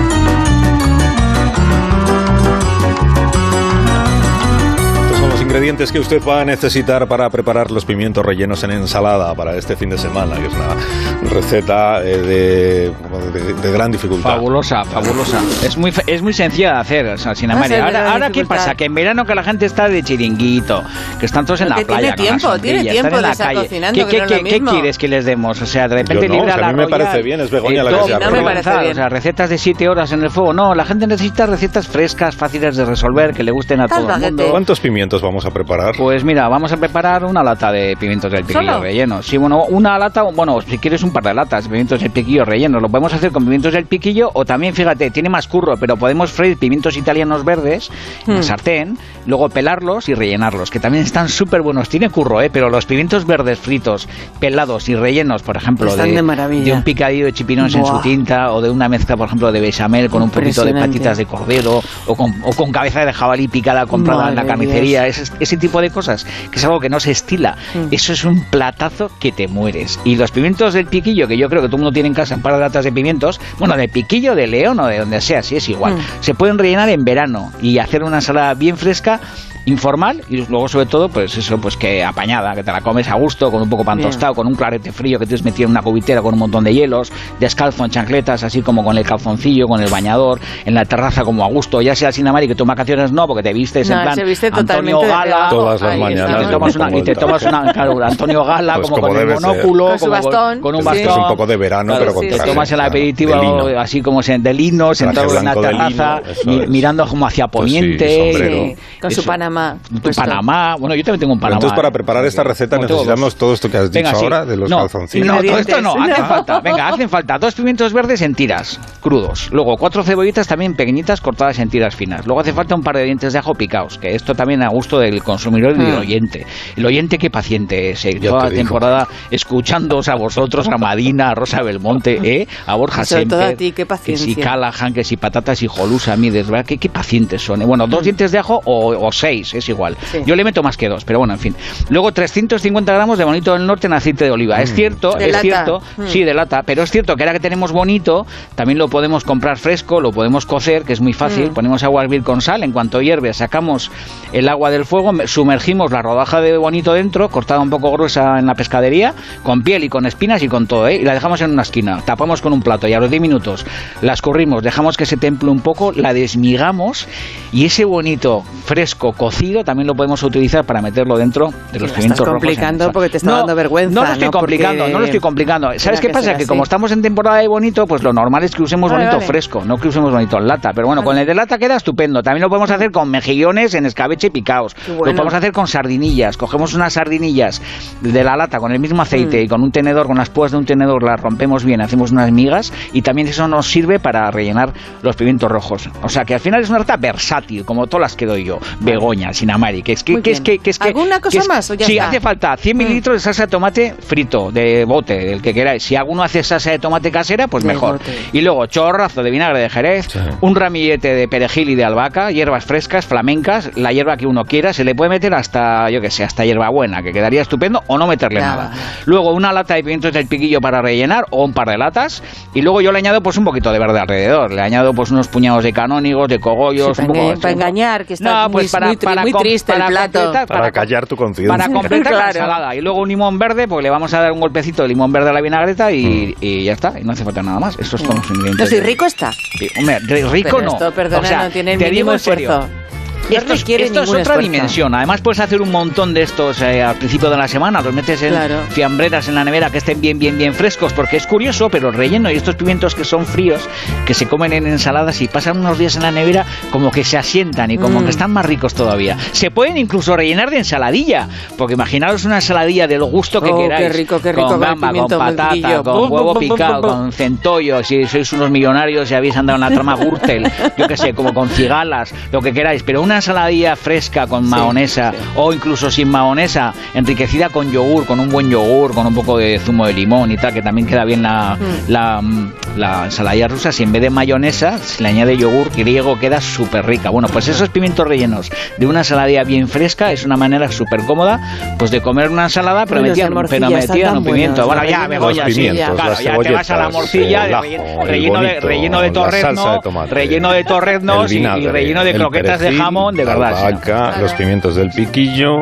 Ingredientes que usted va a necesitar para preparar los pimientos rellenos en ensalada para este fin de semana, que es una receta eh, de, de, de gran dificultad. Fabulosa, fabulosa. Es muy es muy sencilla de hacer, o sea, sin Va a María. ser de Ahora, gran ahora ¿qué dificultad. pasa? Que en verano que la gente está de chiringuito, que están todos en la Porque playa. tiene tiempo, con la tiene sombrilla, tiempo están en de la estar calle. cocinando, ¿Qué, que qué, no es lo qué, qué mismo. quieres que les demos? O sea, de repente Yo no, libra o sea, a la mí me Royal, parece bien, es Begoña la que todo se muy atreve. No me parece bien. O sea, recetas de siete horas en el fuego. No, la gente necesita recetas frescas, fáciles de resolver, que le gusten a Estás todo el baguete. mundo. ¿Cuántos pimientos vamos a preparar? Pues mira, vamos a preparar una lata de pimientos del piquillo ¿Solo? relleno. Sí, bueno, una lata, bueno, si quieres un par de latas de pimientos del piquillo relleno. Lo podemos hacer con pimientos del piquillo o también, fíjate, tiene más curro, pero podemos freír pimientos italianos verdes en la Hmm. sartén, luego pelarlos y rellenarlos, que también están súper buenos. Tiene curro, ¿eh? Pero los pimientos verdes fritos, pelados y rellenos, por ejemplo, Están de maravilla. de un picadillo de chipinones en su Buah. tinta o de una mezcla, por ejemplo, de bechamel con un poquito de Impresionante. patitas de cordero o con, o con cabeza de jabalí picada comprada en la Madre carnicería. Ese, ese tipo de cosas, que es algo que no se estila. Mm. Eso es un platazo que te mueres. Y los pimientos del piquillo, que yo creo que todo el mundo tiene en casa un par de latas de pimientos, bueno, de piquillo, de león o de donde sea, si es igual. Mm. Se pueden rellenar en verano y hacer una ensalada bien fresca, informal, y luego sobre todo, pues eso, pues que apañada, que te la comes a gusto, con un poco pan Bien. tostado, con un clarete frío que tienes metido en una cubitera con un montón de hielos, descalzo en chancletas, así como con el calzoncillo, con el bañador, en la terraza como a gusto, ya sea sin Amari, que tú en vacaciones no, porque te vistes No, en plan se viste Antonio totalmente de Gala, regajo. Todas las Ahí mañanas. está. y te tomas me una, pongo y te el tomas traje. una, claro, Antonio Gala, Pues como, como con el debe ser. monóculo, Con su como bastón. con un Sí. bastón. Es un poco de verano, Claro, pero con sí, traje, te tomas el claro, aperitivo de lino. así como se- de lino, sentado en una blanco de lino, terraza, eso mi- es. mirando como hacia Pues sí, poniente. sombrero. Sí, con su Eso. Panamá. Tu puesto. Panamá, bueno, yo también tengo un Panamá. Entonces, para ¿eh? preparar esta receta Como todos. necesitamos todo esto que has dicho Venga, sí. ahora de los no, calzoncillos. No, todo esto no, hace Ingredientes. falta. Venga, hacen falta dos pimientos verdes en tiras, crudos. Luego cuatro cebollitas también pequeñitas cortadas en tiras finas. Luego hace falta un par de dientes de ajo picados, que esto también a gusto del consumidor y del Mm. oyente. El oyente qué paciente es, eh, Ya toda te la digo. temporada escuchándoos a vosotros, a Madina, a Rosa Belmonte, ¿eh? A Borja Y sobre todo Semper, a ti, qué que si paciencia. Callahan, que si patatas y jolusa, mides, ¿verdad? ¿Qué, qué pacientes son? eh? Bueno, dos dientes de ajo o, o seis, es igual. Sí. Yo le meto más que dos, pero bueno, en fin. Luego trescientos cincuenta gramos de bonito del norte en aceite de oliva. Es cierto, De es lata. cierto, Mm. sí, de lata, pero es cierto que ahora que tenemos bonito, también lo podemos comprar fresco, lo podemos cocer, que es muy fácil. Mm. Ponemos agua a hervir con sal, en cuanto hierve, sacamos el agua del fuego, me- sumergimos la rodaja de bonito dentro, cortada un poco gruesa en la pescadería, con piel y con espinas y con todo, ¿eh? Y la dejamos en una esquina, tapamos con un plato y a los diez minutos la escurrimos, dejamos que se temple un poco, la desmigamos y ese bonito fresco cocido también lo podemos utilizar para meterlo dentro de los Lo pimientos estás rojos en complicando esa- porque te está dando vergüenza, No lo estoy ¿no? complicando, Porque no lo estoy complicando. ¿Sabes tenga qué que pasa? ser Que así. como estamos en temporada de bonito, pues lo normal es que usemos Vale, bonito vale. fresco, no que usemos bonito en lata. Pero bueno, con el de lata queda estupendo. También lo podemos hacer con mejillones en escabeche picados. Qué Lo bueno. podemos hacer con sardinillas. Cogemos unas sardinillas de la lata con el mismo aceite Mm. y con un tenedor, con las púas de un tenedor, las rompemos bien, hacemos unas migas y también eso nos sirve para rellenar los pimientos rojos. O sea que al final es una receta versátil, como todas las que doy yo. Begoña, Sinamari, que es que, Muy que es bien. que, que es que ¿Alguna cosa que es- más o ya sí, está? hace falta cien mililitros de salsa de tomate frito, de bote, del que queráis. Si alguno hace salsa de tomate casera, pues De mejor. bote. Y luego chorrazo de vinagre de Jerez, Sí. un ramillete de perejil y de albahaca, hierbas frescas, flamencas, la hierba que uno quiera, se le puede meter hasta, yo que sé, hasta hierbabuena, que quedaría estupendo, o no meterle Nada. nada. Luego una lata de pimientos del piquillo para rellenar, o un par de latas, y luego yo le añado pues un poquito de verde alrededor, le añado pues unos puñados de canónigos, de cogollos, Sí, un para poco enga- para engañar, que está No, pues muy- para, muy tri- para muy com- triste el para plato. completar- Para callar tu conciencia. para completar la Claro. ensalada. Y luego un limón verde, pues le vamos a dar un golpecito de limón verde a la vinagreta y, Mm. y ya está. Y no hace falta nada más. Estos son los ingredientes. No, si de- rico está. Sí, hombre, ri- rico Pero no. esto, perdona, O sea, no tiene el te digo mínimo en serio, esfuerzo. Esto, es, esto es otra esfuerzo. dimensión. Además puedes hacer un montón de estos eh, al principio de la semana, los metes en claro. fiambreras en la nevera que estén bien, bien, bien frescos, porque es curioso, pero el relleno y estos pimientos que son fríos, que se comen en ensaladas y pasan unos días en la nevera, como que se asientan y como mm. que están más ricos todavía. Se pueden incluso rellenar de ensaladilla, porque imaginaros una ensaladilla del gusto que oh, queráis. Qué rico, qué rico, con gamba, con, con patata, mundillo. con bum, huevo bum, picado, bum, bum, bum. con centollo, si sois unos millonarios y habéis andado en la trama Gürtel, yo qué sé, como con cigalas, lo que queráis, pero una ensaladilla fresca con mahonesa sí, sí. o incluso sin mahonesa, enriquecida con yogur, con un buen yogur, con un poco de zumo de limón y tal, que también queda bien la, mm. la, la ensaladilla rusa. Si en vez de mayonesa se le añade yogur griego, queda súper rica. Bueno, pues esos pimientos rellenos de una ensaladilla bien fresca es una manera súper cómoda pues de comer una ensalada, pero metida en un pimiento. Bueno, ya, Begoña, sí, ya, claro, ya te vas a la morcilla, de relleno, relleno, de, relleno de torrezno, de relleno de torreznos y, y relleno de croquetas perejil, de jamón, de verdad. La albahaca, sí. Los pimientos del piquillo,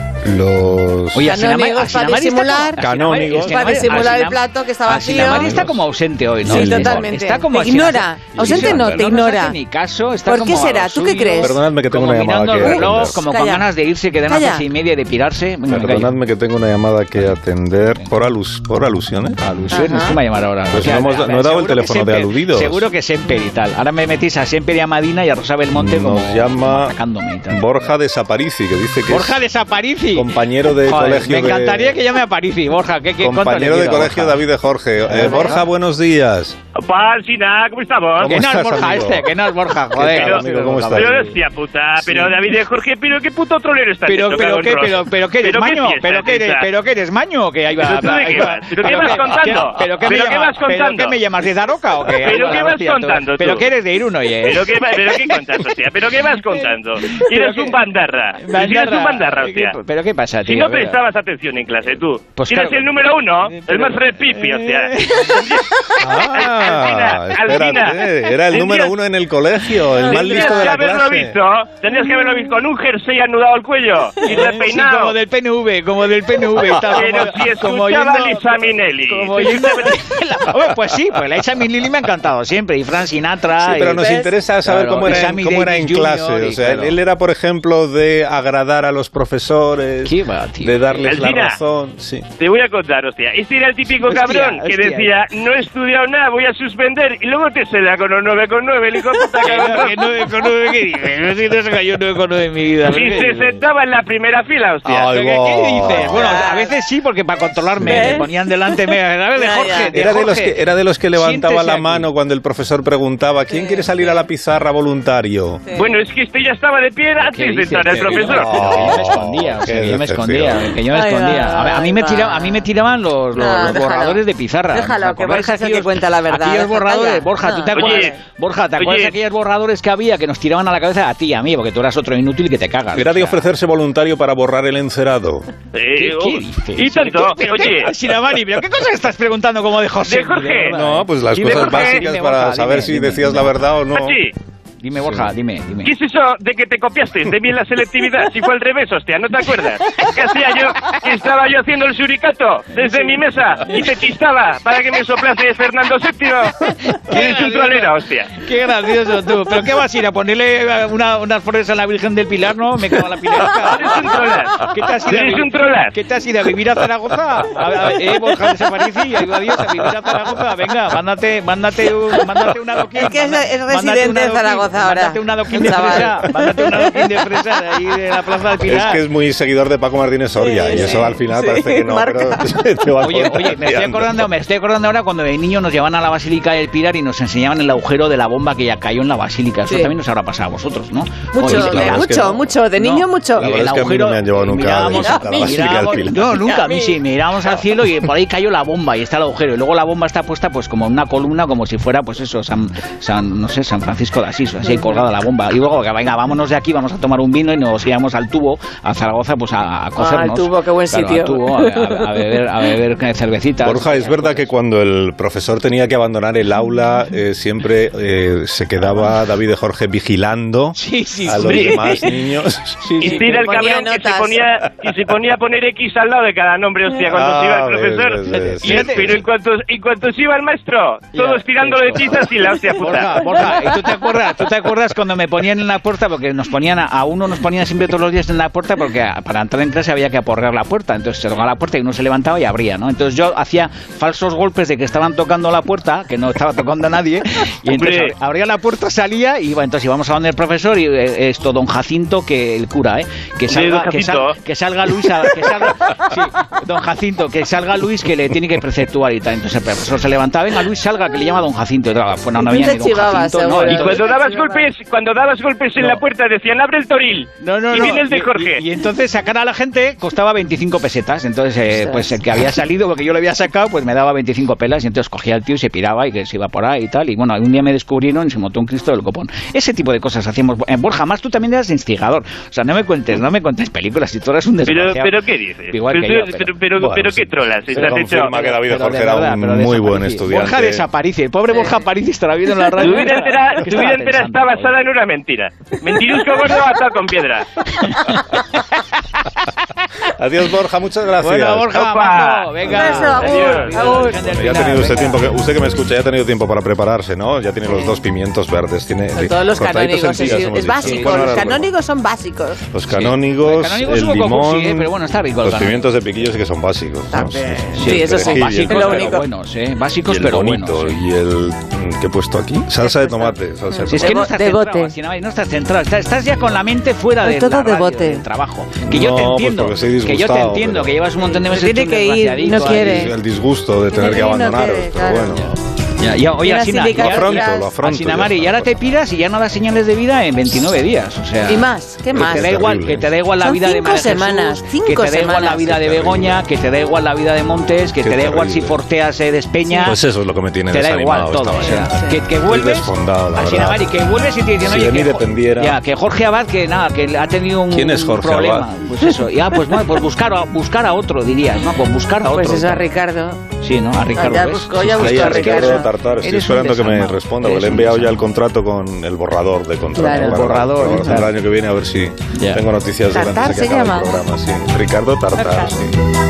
los Oye, canónigos para disimular, canónigos para disimular el plato que está vacío. Sinamari está como ausente hoy, ¿no? Sí, totalmente. Está como te ignora. Ausente no, te ignora. Ni caso, está ¿Por como qué será? ¿Tú qué crees? Perdonadme que tengo como una llamada que reloj, atender. como con ganas de irse, que dan las seis y media de pirarse. Perdonadme que tengo una llamada que atender por alus por alusiones. Alusiones, ¿cómo va a llamar ahora? Pues no, hemos, no he dado el teléfono de aludidos. Seguro que Semper y tal. Ahora me metís a Semper y a Madina y a Rosa Belmonte como llama Borja de Saparici, que dice que Borja de Saparici, compañero de Joder, colegio me encantaría de... que llame a Parisi, Borja. ¿qué, qué, compañero de colegio Borja? David de Jorge. Eh, Borja, buenos días. Palsina, ¿cómo estamos? ¿Cómo que no es Borja amigo? Este, que no es Borja, joder. Pero, amigo, ¿cómo estás? Pero hostia puta, pero sí. David de Jorge, pero qué puto trolero estás. Pero, pero, ¿qué, pero, pero, ¿qué eres, pero maño? ¿Qué ¿Pero, qué eres, ¿Pero qué eres, maño? Que ahí va, ¿Pero tú de qué vas? ¿Pero qué vas contando? ¿Pero qué vas contando? ¿Pero qué me llamas de Daroca o qué? ¿Pero qué vas contando tú? ¿Pero qué eres de Irún, oye? ¿Pero qué, pero qué contas, hostia? ¿Pero qué vas contando? Eres un bandarra. Eres un bandarra, hostia. ¿Pero qué pasa, tío? Si no prestabas atención en clase, tú. Pues eres el número uno, el más repipi, hostia. Ah, espérate, era el número uno en el colegio, el más listo de la clase. Visto, tendrías que haberlo visto con un jersey anudado al cuello y despeinado. Sí, como del P N V, como del P N V. Está, pero como, si escuchaba a Lisa Minnelli. Pues sí, pues la Lisa Minnelli me ha encantado siempre, y Frank Sinatra. Sí, pero y, nos interesa saber claro, cómo era, en, cómo era en clase. O sea, claro. Él era, por ejemplo, de agradar a los profesores, va, de darles Alcina, la razón. Sí. Te voy a contar, hostia. Este era el típico hostia, cabrón hostia. que decía, no he estudiado nada, voy a suspender, y luego te se da con un nueve con nueve, el hijo de puta cabrón. nueve con nueve, ¿qué dices? No sé si te saca yo nueve con nueve en mi vida. Y se sentaba en la primera fila, hostia. Ay, ¿Qué, ¿Qué dices? Bueno, a veces sí, porque para controlarme ¿Ves? me ponían delante, me, ¿sabes? De Jorge, de era, Jorge. De los que, era de los que levantaba Siéntese la mano aquí. Cuando el profesor preguntaba, ¿quién sí, quiere salir sí. a la pizarra voluntario? Sí. Bueno, es que este ya estaba de pie antes de entrar el profesor. No, yo me escondía, o sea, que yo me escondía, que yo me escondía. A, ver, a mí me tiraban, a mí me tiraban los, los, no, los borradores de pizarra. Déjalo, que Borja es el que cuenta la verdad. Aquellos borradores, Borja, ¿tú te acuerdas? Borja, ¿te acuerdas de aquellos borradores que había que nos tiraban a la cabeza a ti y a mí, porque tú eras otro inútil que te cagas? Era de ofrecerse voluntario para borrar el encerado. ¿Qué, ¿Qué dices? Y tanto, oye. Sinamari, ¿pero qué cosas estás preguntando como de José? De Jorge. No, pues las cosas básicas para saber si decías la verdad o no. Dime, Borja, sí. dime, dime. ¿Qué es eso de que te copiaste de mí en la selectividad? Si fue al revés, hostia, ¿no te acuerdas? ¿Qué hacía yo? Que estaba yo haciendo el suricato desde mi mesa y te chistaba para que me soplase Fernando séptimo. Eres un trolero, hostia. Qué gracioso tú. ¿Pero qué vas a ir a ponerle una, unas flores a la Virgen del Pilar, no? Me cago en la pilar. Eres un trolar. ¿Qué te has ido Eres un trolar. ¿Qué te has ido a vivir a Zaragoza? A ver, a ver, eh, Borja de Saparici, ayuda a Dios a vivir a Zaragoza. Venga, mándate, mándate, un, mándate una doquín. Es que es, es residente de Zaragoza. Ahora. Mándate una doquín de fresa, mándate una doquín de fresa de ahí de la Plaza del Pilar. Es que es muy seguidor de Paco Martínez Soria sí, y eso al final sí, parece que no, marca. Pero te va Oye, oye, me estoy acordando, me estoy acordando ahora cuando de niño nos llevaban a la Basílica del Pilar y nos enseñaban el agujero de la bomba que ya cayó en la Basílica. Eso sí. también nos habrá pasado a vosotros, ¿no? Mucho, oye, de, mucho, no. mucho, de niño no, mucho. La verdad es que a mí no me han llevado nunca a la Basílica del Pilar. No, nunca, a mí sí, mirábamos al cielo y por ahí cayó la bomba y está el agujero y luego la bomba está puesta pues como en una columna como si fuera pues eso, San, San no sé, San Francisco de Asís, así colgada la bomba. Y luego que venga, vámonos de aquí, vamos a tomar un vino y nos íbamos al tubo, a Zaragoza, pues a, a cocernos. Ah, al tubo, qué buen claro, sitio. Al tubo, a, a, a beber, a beber cervecitas. Borja, es verdad que cuando el profesor tenía que abandonar el aula, eh, siempre eh, se quedaba David de Jorge vigilando sí, sí, a los sí. demás niños. Sí, sí. Y era el cabrón que se, ponía, que se ponía a poner X al lado de cada nombre, hostia, cuando ah, se iba el profesor. Ves, ves, ves, y, sí. Pero en cuanto, en cuanto se iba el maestro, todos tirándolo de tizas y la hostia puta. Borja, Borja, ¿y tú te acuerdas? ¿Tú, ¿Tú te acuerdas cuando me ponían en la puerta? Porque nos ponían, a, a uno nos ponían siempre todos los días en la puerta porque a, para entrar en clase había que aporrear la puerta. Entonces se tocaba la puerta y uno se levantaba y abría, ¿no? Entonces yo hacía falsos golpes de que estaban tocando la puerta, que no estaba tocando a nadie, y entonces abría la puerta, salía y bueno, entonces íbamos a donde el profesor y eh, esto, don Jacinto, que el cura, ¿eh? Que salga, que, sal, que salga Luis, a, que salga, sí, don Jacinto, que salga Luis, que le tiene que preceptuar y tal. Entonces el profesor se levantaba, venga Luis, salga, que le llama don Jacinto. Y tal, bueno, no había ni don Jacinto, no, y cuando dabas golpes, cuando dabas golpes en no. la puerta decían abre el toril. No, no, y no. viene el de Jorge. Y, y, y entonces sacar a la gente costaba veinticinco pesetas. Entonces, eh, pues el que había salido, porque yo lo había sacado, pues me daba veinticinco pelas y entonces cogía al tío y se piraba y que se iba por ahí y tal. Y bueno, un día me descubrieron y se montó un Cristo del copón. Ese tipo de cosas hacíamos. En Borja, más tú también eras instigador. O sea, no me cuentes, no me cuentes películas si tú eras un desgraciado. Pero, pero ¿qué dices? Igual pero, que yo, pero, pero, pero, bueno, pero ¿qué trolas? Se confirma que David Jorge verdad, era un muy buen estudiante. Borja desaparece. El pobre Borja París estará viendo en la radio. Tu vida entera, tu vida entera está basada en una mentira. Mentirusco gordo atado con piedra. Adiós, Borja, muchas gracias. Bueno, Borja, Majo, venga. Beso, adiós. Adiós. Ya ha tenido usted tiempo, que, usted que me escucha, ya ha tenido tiempo para prepararse, ¿no? Ya tiene los dos pimientos verdes. Tiene todos los canónigos, tiras, es, es básico. Bueno, los ahora, canónigos son básicos. Los canónigos, sí. Los el limón, cursi, ¿eh? Pero bueno, está rico. Los pimientos de piquillo sí que son básicos. ¿no? Sí, sí, sí eso son básicos, lo pero único. buenos, ¿eh? Básicos, y el pero bonito, buenos. Y el que he puesto aquí, salsa de tomate. Salsa de Si es tomate. que no estás de centrado, bote. Sinamay, no estás centrado. Estás, estás ya con la mente fuera Pues de todo la de radio, bote. del trabajo. Que yo No, te pues entiendo. porque soy Que yo te disgustado, entiendo, pero- que llevas un montón de meses Tiene hecho un que ir, desgraciadito no ahí. quiere. El disgusto de tener que Tiene que ir, no abandonaros, quiere, pero claro. bueno. Ya, ya, oye, Tiene Asina, sindicatos. Lo afronto, ya- lo afronto. Asina ya Mari, está, y ahora te pues. piras y ya no das señales de vida en veintinueve días. O sea, Y más, ¿qué más? Que te da igual, Terrible. que te da igual la Son vida de cinco María Jesús, semanas, cinco que te da igual semanas. la vida de Qué Begoña, terrible. que te da igual la vida de Montes, que Qué te da igual si terrible. Fortea se despeña. Pues eso es lo que me tiene te da igual desanimado todo, o esta sea, mañana. que, que Estoy vuelves, desfondado, la Asina verdad. Mari, que vuelves y te dicen, Si oye, de mí que, Jo- dependiera- ya, que Jorge Abad, que nada, que ha tenido un, ¿Quién es un Jorge problema. Abad? Pues eso, ya, pues bueno, pues buscar a, buscar a otro, dirías, ¿no? Pues buscar a otro. Pues eso a Ricardo. Sí, ¿no? A Ricardo. Ya ¿ves? buscó, Sí, ya sí, buscó Ahí a a es que Ricardo Ricardo. Tartar, estoy eres un esperando que me desarmado. responda, Eres porque le he un enviado ya el desarmado. contrato con el borrador de contrato. Claro, el para- borrador, para claro. el año que viene, a ver si Ya. tengo noticias de Tartar antes de que se acabe llama. el programa. Sí. Ricardo Tartar, Tartar. sí.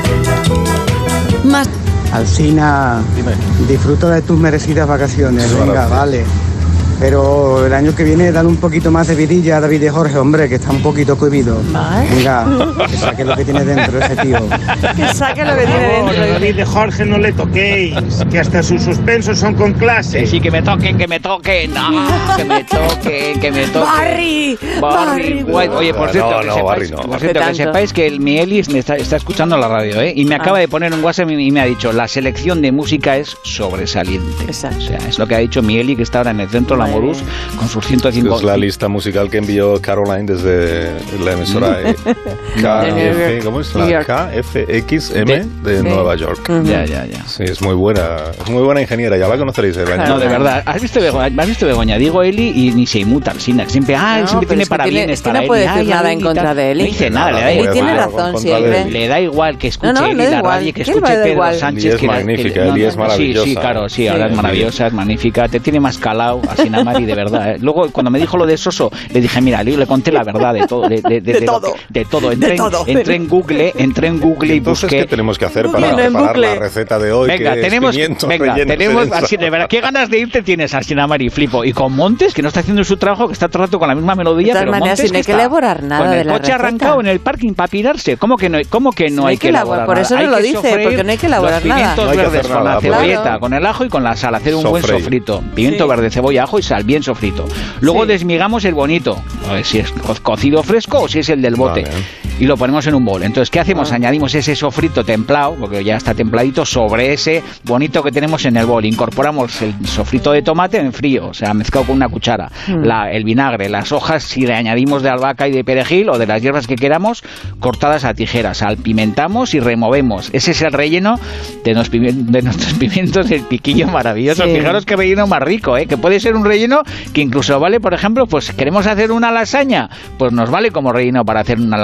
Más Alsina, Dime. disfruta de tus merecidas vacaciones, Eso venga, gracias. vale. Pero el año que viene dale un poquito más de vidilla a David y Jorge, hombre, que está un poquito cohibido. Ay. Venga, que saque lo que tiene dentro ese tío. Que saque lo que tiene dentro. David de Jorge no le toquéis, que hasta sus suspensos son con clase. Sí, sí, que me toquen, que me toquen, no, que me toquen, que me toquen. Barry, Barry White. Oye, por No, cierto, no, que no, sepáis, Barry no. por Hace cierto, que tanto. sepáis que el mi Elis me está, está escuchando la radio, ¿eh? Y me acaba Ah. de poner un WhatsApp y me ha dicho, la selección de música es sobresaliente. Exacto. O sea, es lo que ha dicho mi Eli, que está ahora en el centro Muy Lamourous bien. con sus ciento cincuenta. Es la lista musical que envió Caroline desde la emisora eh, K F, ¿cómo es? New La York. K F X M de Sí. Nueva York. Ujú. Ya, ya, ya. Sí, es muy buena, es muy buena ingeniera, ya la conoceréis el año. No, de verdad. ¿Has visto Begoña? ¿Has visto Begoña? Digo Eli y ni se inmuta al Sinac. Siempre, ah, No, siempre pero tiene es que parabienes tiene- es que para no puede Eli. decir Ay, nada Eli en y contra tal. de Eli. No dice nada, le da Nada, Eli igual. tiene Voy a razón contra siempre. de Eli. Le da igual que escuche No, no, Eli no da la igual. radio y que ¿Qué le va a escuche dar Pedro igual? Sánchez. Eli es que la- magnífica, que- no, Eli no, es maravillosa. Sí, sí, claro, sí, ahora Sí, es maravillosa, es magnífica. Te tiene más calado, así Mari, de verdad. ¿eh? Luego, cuando me dijo lo de Soso, le dije, mira, le, le conté la verdad de todo. De, de, de, De de lo todo. que- de todo. Entré, De en- todo. entré en Google, entré en Google y Entonces, busqué... ¿qué tenemos que hacer Google, para no en preparar bucle. la receta de hoy? Venga, que es tenemos, pimientos venga, rellenos tenemos, en así, de verdad, qué ganas de irte tienes, Asina Mari, flipo. Y con Montes, que no está haciendo su trabajo, que está todo el rato con la misma melodía, De todas pero maneras, Montes si no hay que está elaborar nada con de el la coche receta. arrancado en el parking para pirarse. ¿Cómo que no, cómo que no, No hay que elaborar por nada? eso no Hay lo que dice, sofreír porque no hay que elaborar los nada. pimientos No hay que verdes hacer con la nada, cebolleta, claro. con el ajo y con la sal, hacer un buen Sofreír. sofrito. Pimiento Sí. verde, cebolla, ajo y sal, bien sofrito. Luego Sí. desmigamos el bonito, a ver si es co- cocido fresco o si es el del bote. Vale. Y lo ponemos en un bol. Entonces, ¿qué hacemos? Ah. Añadimos ese sofrito templado, porque ya está templadito, sobre ese bonito que tenemos en el bol. Incorporamos el sofrito de tomate en frío, o sea, mezclado con una cuchara. Mm. La, el vinagre, las hojas, si le añadimos de albahaca y de perejil o de las hierbas que queramos, cortadas a tijeras. Salpimentamos y removemos. Ese es el relleno de, los pimi- de nuestros pimientos del piquillo maravilloso. Sí. Fijaros qué relleno más rico, ¿eh? Que puede ser un relleno que incluso vale, por ejemplo, pues queremos hacer una lasaña, pues nos vale como relleno para hacer una lasaña, que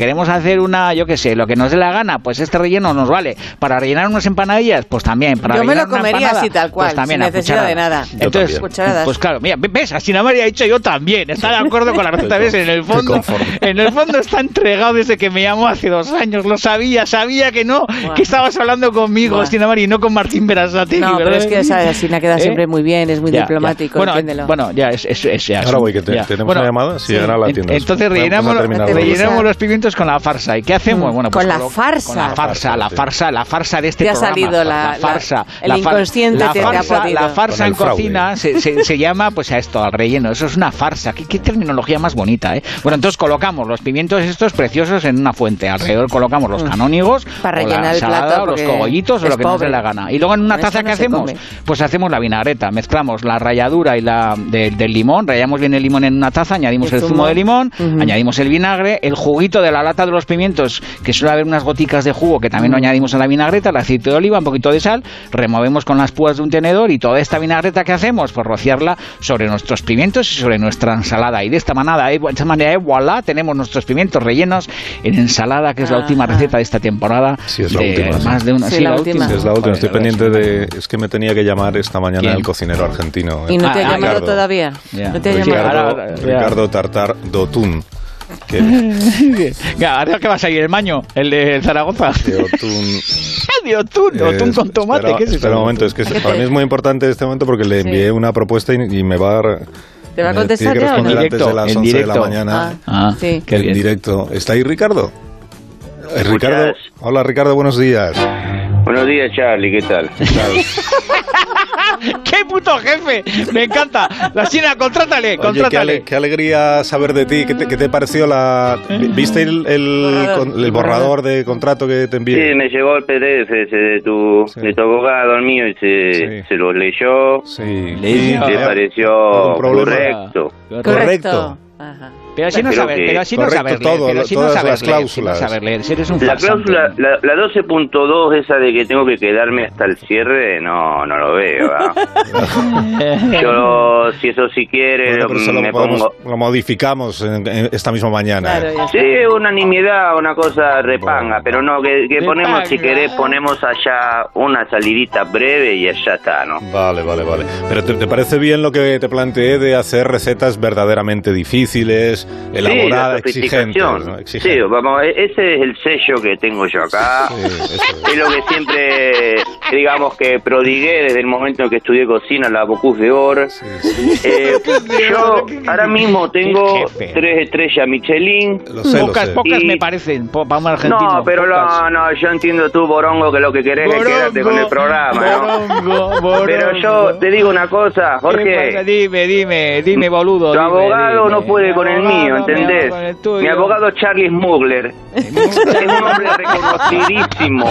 queremos hacer una, yo qué sé, lo que nos dé la gana, pues este relleno nos vale. Para rellenar unas empanadillas, pues también. Para yo me lo una comería empanada, así tal cual, pues también, sin necesidad de nada. Entonces, cucharadas. pues claro, mira, ves, así nada más ha dicho yo también. Está de acuerdo con la receta, ves, en el fondo, en el fondo está entregado desde que me llamó hace dos años. Lo sabía, sabía que no, bueno. que estabas hablando conmigo, bueno. Astina Mari, y no con Martín Berasategui. No, ¿verdad? pero es que esa Astina queda ¿Eh? siempre muy bien, es muy ya, diplomático, ya. Bueno, entiéndelo. Bueno, ya, es, es, es ya. Ahora voy, que te, ya. tenemos bueno, una llamada. Sí, sí. ahora la atiendes. Entonces rellenamos, rellenamos los pimientos con la farsa. ¿Y qué hacemos? Bueno, pues con la farsa. Con la farsa, la farsa, la farsa de este te programa. Te ha salido la, la farsa. La, el la inconsciente la te, farsa, te ha podido. La farsa en cocina se, se, se llama, pues a esto, al relleno. Eso es una farsa. ¿Qué, qué terminología más bonita, ¿eh? Bueno, entonces colocamos los pimientos estos preciosos en una fuente. Alrededor colocamos los canónigos, para rellenar o la ensalada, el plato, los cogollitos o lo que nos dé la gana. Y luego en una taza, no ¿qué hacemos? Come. Pues hacemos la vinagreta. Mezclamos la ralladura y la de, del limón. Rallamos bien el limón en una taza, añadimos el, el zumo. zumo de limón, uh-huh. añadimos el vinagre, el juguito de la lata de los pimientos, que suele haber unas goticas de jugo que también uh-huh. lo añadimos a la vinagreta, el aceite de oliva, un poquito de sal, removemos con las púas de un tenedor y toda esta vinagreta que hacemos, pues rociarla sobre nuestros pimientos y sobre nuestra ensalada. Y de esta manera, de esta manera, voilà, tenemos nuestros pimientos rellenos en ensalada, que es la uh-huh. última receta de esta temporada. Sí, es la de última. Sí. Más de una, sí, sí, la, la última. Sí, es la última. Estoy pendiente de... Es que me tenía que llamar esta mañana ¿Quién? el cocinero argentino. ¿Y no te ah, ha llamado Ricardo. todavía? Yeah. ¿No te ha Ricardo, llamado? ahora, ahora, Ricardo Tartar Dotún. Que... Ahora que va a salir el maño, el de Zaragoza. De Otún. De Otún, Eh, Otún con tomate. Espera, ¿Qué es eso? espera un momento, es que para mí es muy importante este momento porque le envié sí. una propuesta y, y me va a... ¿Te va a contestar ya o no? Directo, Antes de las once de la mañana. Ah, ah sí. Qué bien. En directo. ¿Está ahí Ricardo? Eh, Ricardo. Hola Ricardo, buenos días. Buenos días, Charlie, ¿qué tal? ¿Qué tal? ¡Qué puto jefe! Me encanta. La China, contrátale, Oye, contrátale. Qué, ale, qué alegría saber de ti. ¿Qué te, qué te pareció la... ¿Viste el, el, el, el borrador de contrato que te envié? Sí, me llegó el P D F ese de tu, sí. de tu abogado, el mío, y se, sí. se lo leyó. Sí. Y le pareció correcto. Correcto. Correcto. Ajá. Pero así no saber, pero así no saber leer, todo, pero así todas no saber las leer, cláusulas. Si no saber leer, si eres un la farsante. cláusula, la, la doce punto dos, esa de que tengo que quedarme hasta el cierre, no, no lo veo. ¿no? Yo, si eso si quiere, bueno, pero eso me lo, podemos, pongo... lo modificamos en, en esta misma mañana. Claro, sí, una nimiedad, una cosa repanga, bueno. pero no, que, que ponemos, si querés, ponemos allá una salidita breve y ya está, ¿no? Vale, vale, vale. Pero ¿te, te parece bien lo que te planteé de hacer recetas verdaderamente difíciles, elaboradas, sí, exigentes, ¿no? Exigentes. Sí, vamos, ese es el sello que tengo yo acá. Sí, es. es lo que siempre, digamos, que prodigué desde el momento en que estudié cocina, la Bocuse d'Or. Sí, sí. Eh, yo ahora mismo tengo tres estrellas Michelin. Lo sé, pocas, lo sé. pocas y... me parecen, para un argentino. No, pero lo, no, yo entiendo tú, Borongo, que lo que querés borongo, es quedarte con el programa, ¿no? Borongo, borongo. Pero yo te digo una cosa, Jorge. Dime, dime, dime, boludo. Tu dime, abogado dime. no puede con el mío, ¿entendés? Mi abogado Charlie Smuggler es un hombre reconocidísimo,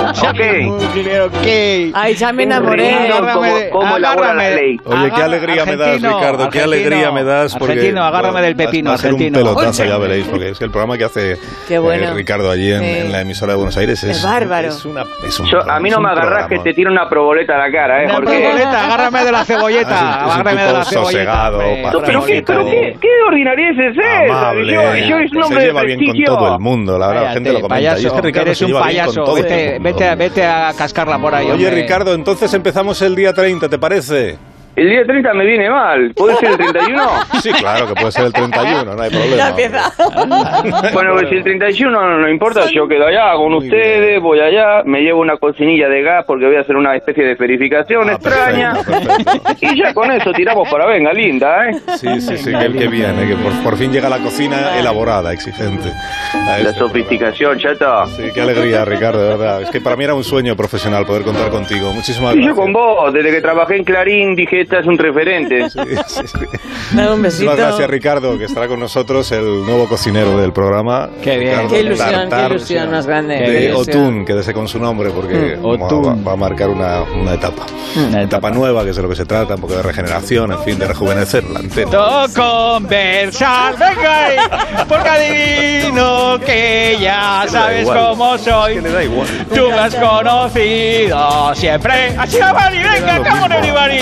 ¿ok? okay. Ay, ya me enamoré. ¿Cómo elabora la ley? Oye, qué alegría me das, Ricardo, qué alegría me das. Porque, argentino, agárrame bueno, del pepino, va a ser argentino. un pelotazo, ya veréis, porque es que el programa que hace bueno. eh, Ricardo allí en, sí. en la emisora de Buenos Aires es, es bárbaro. Es una, es un Yo, a mí no me agarrás que te tiro una proboleta a la cara, ¿eh? Una Jorge. proboleta, agárrame de la cebolleta, ah, es un, agárrame es un de la cebolleta. Sosegado, no, pero qué, pero qué, qué ordinariedad es esa. Amable, yo, yo es un hombre se lleva de bien prestigio. con todo el mundo, la verdad, la gente lo comenta. Payaso, y es que Ricardo eres se un lleva bien payaso, con todo vete, el mundo. vete, vete a cascarla por ahí. Oye, hombre. Ricardo, entonces empezamos el día treinta, ¿te parece? El día treinta me viene mal. ¿Puede ser el treinta y uno? Sí, claro que puede ser el treinta y uno, no hay problema. Ya empieza. Bueno, pues si el treinta y uno no importa, yo quedo allá con Muy ustedes, bien. voy allá, me llevo una cocinilla de gas porque voy a hacer una especie de verificación Ah, extraña. perfecto, perfecto. Y ya con eso tiramos para venga, linda, ¿eh? Sí, sí, sí, que, que bien, ¿eh? que por, por fin llega la cocina elaborada, exigente. A La eso, sofisticación, chata. Sí, qué alegría, Ricardo, de verdad. Es que para mí era un sueño profesional poder contar contigo. Muchísimas Y gracias. yo con vos, desde que trabajé en Clarín, dije, esta es un referente. Sí, sí, sí. Dame un besito. Muchísimas gracias, Ricardo, que estará con nosotros el nuevo cocinero del programa. Qué bien. Ricardo Qué ilusión, Tartar, qué ilusión más grande. de Qué ilusión. Otún, quédese con su nombre porque Mm, va, Otún. va- va a marcar una, una etapa. Una Una etapa. etapa nueva, que es de lo que se trata, un poco de regeneración, en fin, de rejuvenecer la antena. To conversar, venga ahí, porque adivino que ya Es que le da sabes igual. cómo soy. Es que le da igual. Tú me has conocido siempre. Así va, Mari, venga, Lo come on, mismo. everybody. Acabamos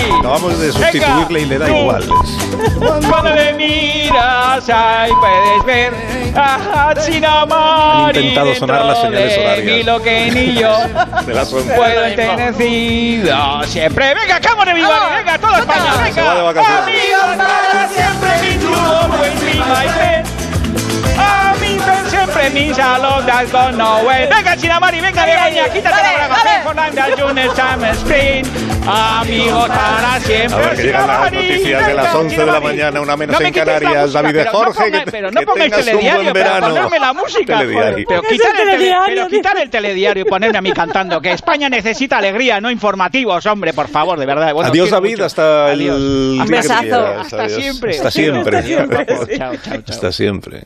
acabamos de sustituirle y le da tú. igual. Cuando me miras, ahí puedes ver a Chinamori. Han intentado sonar las señales dentro de horarias. mí, lo que ni yo De las once. puedo entenecido siempre. Venga, come de mi barrio, venga, toda España, venga. Se va de vacaciones. Amigos para siempre, mi truco, buen mi my friend. Amigos siempre, mi salón de alcohol, no way. Venga, Chinamori, venga, Begoña, quítate la braga. Ven, Fernanda, Junior, Sam, Spring. Amigos para siempre. Ahora que llegan las Chinamori, noticias de las venga, once de la Chinamori. mañana, una menos No me en quites la Canarias, música, David de pero no Jorge, ponga- que, pero no que pongáis tengas un telediario, buen pero verano. ponerme la música, Telediario. joder. Pero ¿Qué es quitar el el, tele- telediario? pero quitar el telediario y ponerme a mí cantando, que España necesita alegría, no informativos, hombre, por favor, de verdad. Bueno, Adiós, quiero David, mucho. hasta Adiós. el Un día que besazo. quieras. Hasta Adiós. siempre. Hasta siempre. Adiós. Chao, chao, chao. Hasta siempre.